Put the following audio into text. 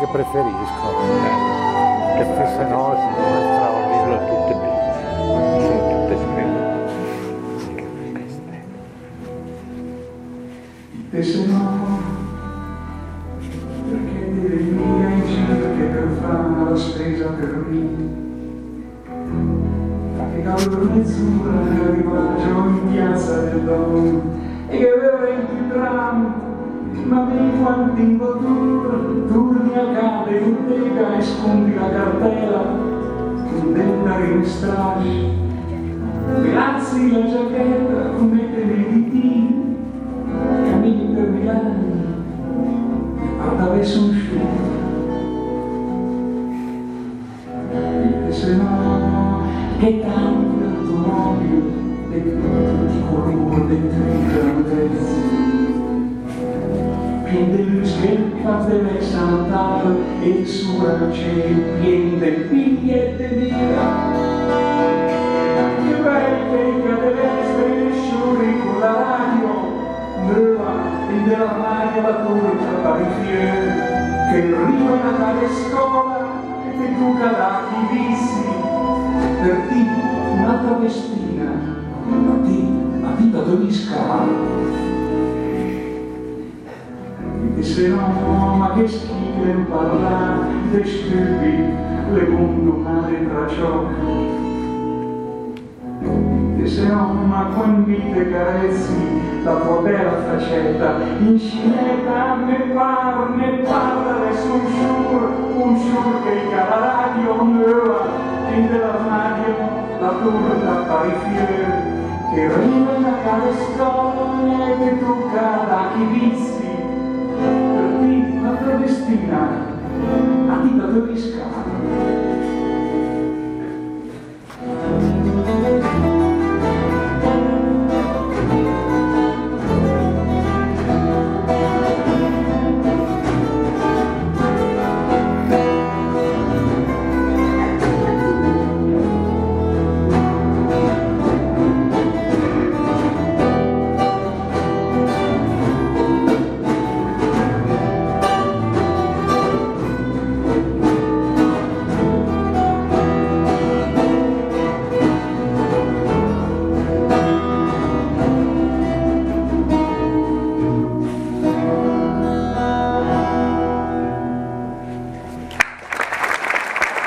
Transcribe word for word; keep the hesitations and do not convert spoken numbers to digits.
che preferisco, eh, che se no sono straordinarie. Sono tutte bellissime, sono tutte splendide. E se no, perché deve venire in giro che per fare la spesa per me? Che cavolo mezz'ora che arrivaggio in piazza del Don e che aveva venti tram, ma mi quanti in bottura, turni a casa in bottega e scondi la cartella, con dentare in strasci, grazie la giacchetta, mettete i ditini, cammini per Milano, guarda verso un sciuto. E se no, che tanti automobili e tutti colori dentro i grandezzi pieni del scherzo deve saltare e il suo cielo pieno del biglietto nera che vecchia deve essere sciuri con la radio nuova e dell'armadio la turca parifiere che arriva da tale scuola e che tu cadati vissi per te un'altra vestina, a te, a vita d'ogni scala. E se no, ma che schifo in parlare, te scrivi le condomate tra ciò. E se no, ma con vite carezzi la tua bella faccetta, in scinetta ne parla, ne parla adesso un sciur, un sciur che il cavalario nuova in dell'armadio la turca parifiere che arriva dalle scuole che tocca da chi vizi per te la tua destina a ti da dove scala.